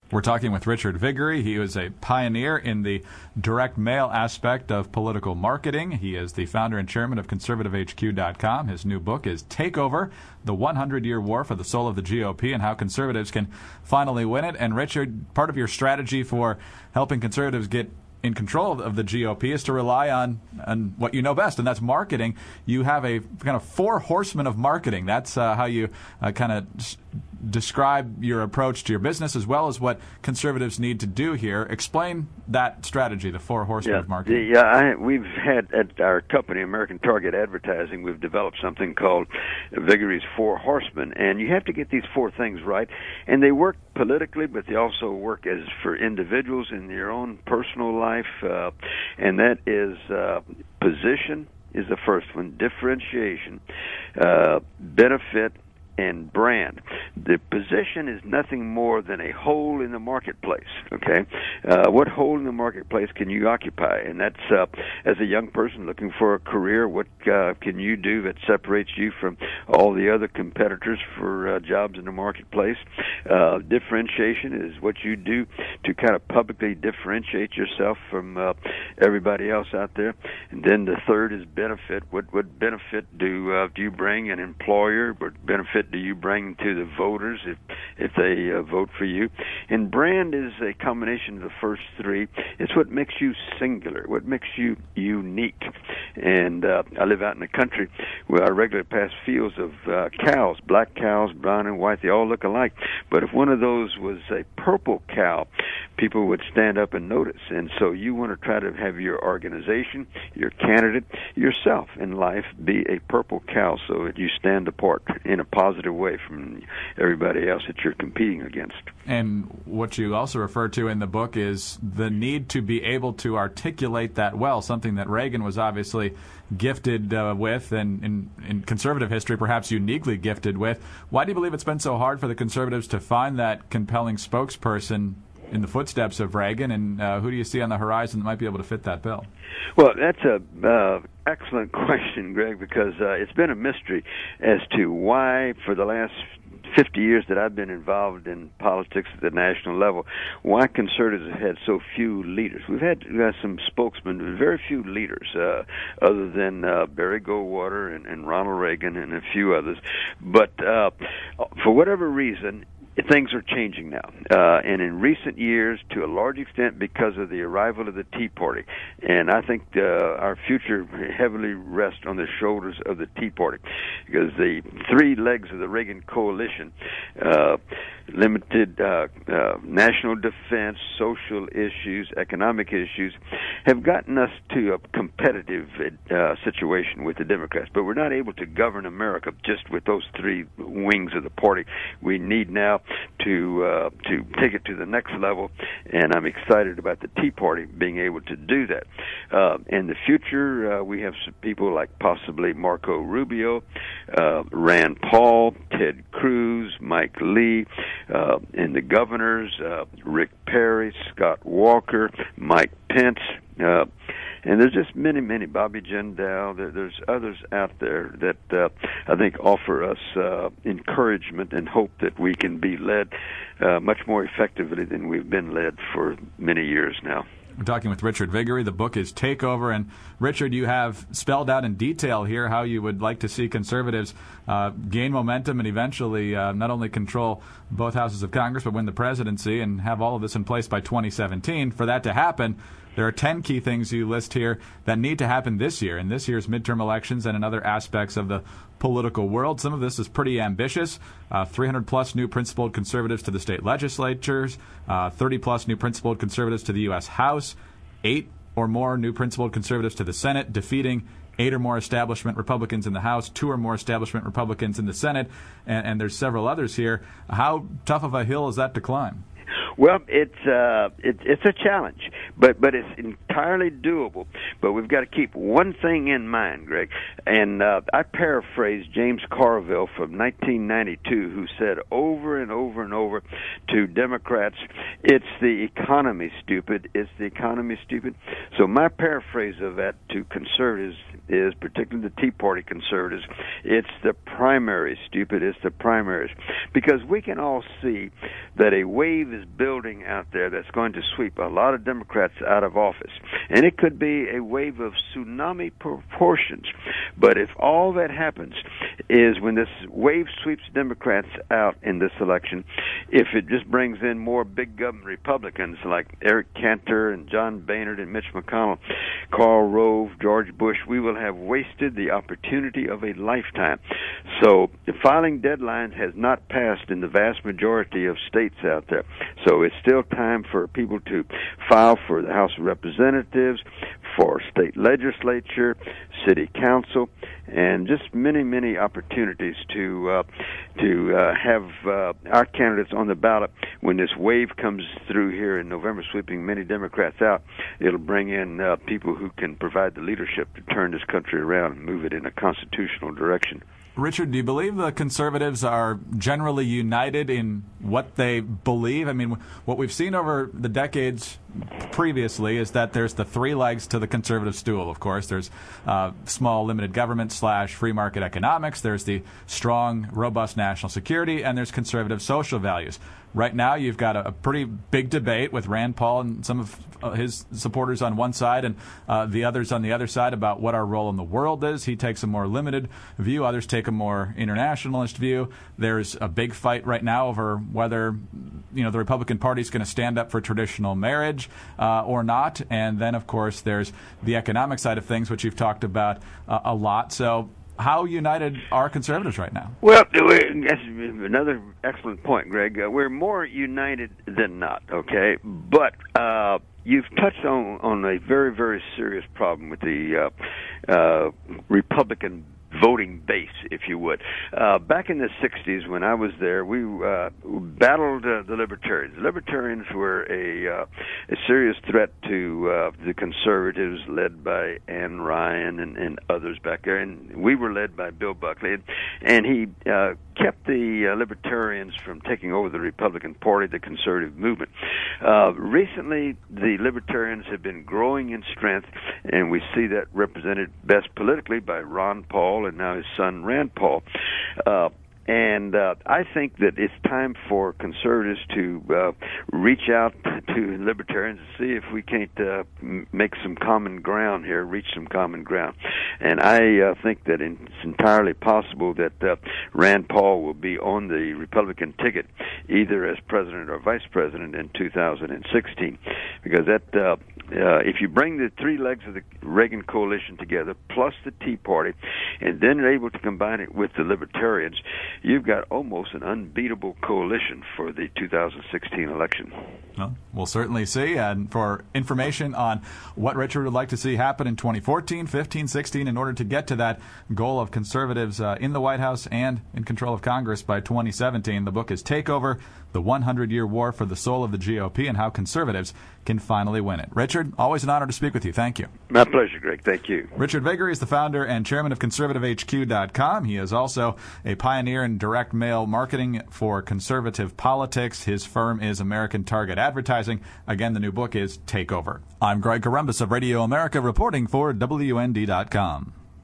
We're talking with Richard Viguerie. He is a pioneer in the direct mail aspect of political marketing. He is the founder and chairman of ConservativeHQ.com. His new book is Takeover, The 100-Year War for the Soul of the GOP and How Conservatives Can Finally Win It. And Richard, part of your strategy for helping conservatives get in control of the GOP is to rely on what you know best, and that's marketing. You have a kind of 4 horsemen of marketing. That's how you kind of describe your approach to your business as well as what conservatives need to do here. Explain that strategy, the 4 horsemen of marketing. We've had at our company, American Target Advertising, we've developed something called Viguerie's 4 Horsemen, and you have to get these 4 things right, and they work politically, but they also work as for individuals in their own personal life, and that is position is the first one, differentiation, benefit, and brand. The position is nothing more than a hole in the marketplace, okay? What hole in the marketplace can you occupy? And that's, as a young person looking for a career, what can you do that separates you from all the other competitors for jobs in the marketplace? Differentiation is what you do to kind of publicly differentiate yourself from everybody else out there. And then the third is benefit. What benefit do you bring an employer? What benefit do you bring to the voters if they vote for you? And brand is a combination of the first 3. It's what makes you singular, what makes you unique. And I live out in the country where I regularly pass fields of cows, black cows, brown and white. They all look alike. But if one of those was a purple cow, people would stand up and notice. And so you want to try to have your organization, your candidate, yourself in life be a purple cow so that you stand apart in a positive way from everybody else that you're competing against. And what you also refer to in the book is the need to be able to articulate that well, something that Reagan was obviously gifted with, and in conservative history perhaps uniquely gifted with. Why do you believe it's been so hard for the conservatives to find that compelling spokesperson in the footsteps of Reagan, and who do you see on the horizon that might be able to fit that bill? Well, that's a excellent question, Greg, because it's been a mystery as to why, for the last 50 years that I've been involved in politics at the national level, why conservatives have had so few leaders. We've had some spokesmen, but very few leaders, other than Barry Goldwater and Ronald Reagan and a few others. But for whatever reason, things are changing now, and in recent years, to a large extent because of the arrival of the Tea Party. And I think our future heavily rests on the shoulders of the Tea Party, because the 3 legs of the Reagan coalition, limited national defense, social issues, economic issues, have gotten us to a competitive situation with the Democrats. But we're not able to govern America just with those 3 wings of the party. We need now to take it to the next level, and I'm excited about the Tea Party being able to do that. In the future, we have some people like possibly Marco Rubio, Rand Paul, Ted Cruz, Mike Lee, and the governors, Rick Perry, Scott Walker, Mike Pence, and there's just many, Bobby Jindal. There's others out there that I think offer us encouragement and hope that we can be led much more effectively than we've been led for many years now. We're talking with Richard Viguerie. The book is Takeover. And, Richard, you have spelled out in detail here how you would like to see conservatives gain momentum and eventually not only control both houses of Congress but win the presidency and have all of this in place by 2017. For that to happen, there are 10 key things you list here that need to happen this year, in this year's midterm elections and in other aspects of the political world. Some of this is pretty ambitious. 300-plus new principled conservatives to the state legislatures, 30-plus new principled conservatives to the U.S. House, 8 or more new principled conservatives to the Senate, defeating 8 or more establishment Republicans in the House, 2 or more establishment Republicans in the Senate, and there's several others here. How tough of a hill is that to climb? Well, it's a challenge, but it's entirely doable, but we've got to keep one thing in mind, Greg. And I paraphrase James Carville from 1992, who said over and over and over to Democrats, it's the economy, stupid. It's the economy, stupid. So my paraphrase of that to conservatives is, particularly the Tea Party conservatives, it's the primaries, stupid. It's the primaries. Because we can all see that a wave is building out there that's going to sweep a lot of Democrats out of office. And it could be a wave of tsunami proportions. But if all that happens is when this wave sweeps Democrats out in this election, if it just brings in more big government Republicans like Eric Cantor and John Boehner and Mitch McConnell, Karl Rove, George Bush, we will have wasted the opportunity of a lifetime. So the filing deadline has not passed in the vast majority of states out there. So it's still time for people to file for the House of Representatives, for state legislature, city council, and just many, many opportunities to have our candidates on the ballot when this wave comes through here in November, sweeping many Democrats out. It'll bring in people who can provide the leadership to turn this country around and move it in a constitutional direction. Richard, do you believe the conservatives are generally united in what they believe? I mean, what we've seen over the decades previously is that there's the three legs to the conservative stool, of course. There's small limited government / free market economics. There's the strong, robust national security, and there's conservative social values. Right now, you've got a pretty big debate with Rand Paul and some of his supporters on one side and the others on the other side about what our role in the world is. He takes a more limited view. Others take a more internationalist view. There's a big fight right now over whether the Republican Party is going to stand up for traditional marriage or not. And then, of course, there's the economic side of things, which you've talked about a lot. So how united are conservatives right now? Well, that's another excellent point, Greg. We're more united than not, okay? But you've touched on a very, very serious problem with the Republican voting base, if you would. Back in the 60s, when I was there, we battled the Libertarians. The Libertarians were a serious threat to the conservatives, led by Ann Ryan and others back there, and we were led by Bill Buckley, and he kept the Libertarians from taking over the Republican Party, the conservative movement. Recently, the Libertarians have been growing in strength, and we see that represented best politically by Ron Paul and now his son Rand Paul. And I think that it's time for conservatives to reach out to libertarians and see if we can't make some common ground here, reach some common ground. And I think that it's entirely possible that Rand Paul will be on the Republican ticket, either as president or vice president in 2016, because that if you bring the three legs of the Reagan coalition together, plus the Tea Party, and then you're able to combine it with the Libertarians, you've got almost an unbeatable coalition for the 2016 election. Well, we'll certainly see. And for information on what Richard would like to see happen in 2014, 15, 16, in order to get to that goal of conservatives in the White House and in control of Congress by 2017, the book is Takeover, The 100-Year War for the Soul of the GOP and How Conservatives Can Finally Win It. Richard, always an honor to speak with you. Thank you. My pleasure, Greg. Thank you. Richard Viguerie is the founder and chairman of ConservativeHQ.com. He is also a pioneer in direct mail marketing for conservative politics. His firm is American Target Advertising. Again, the new book is Takeover. I'm Greg Corombos of Radio America reporting for WND.com.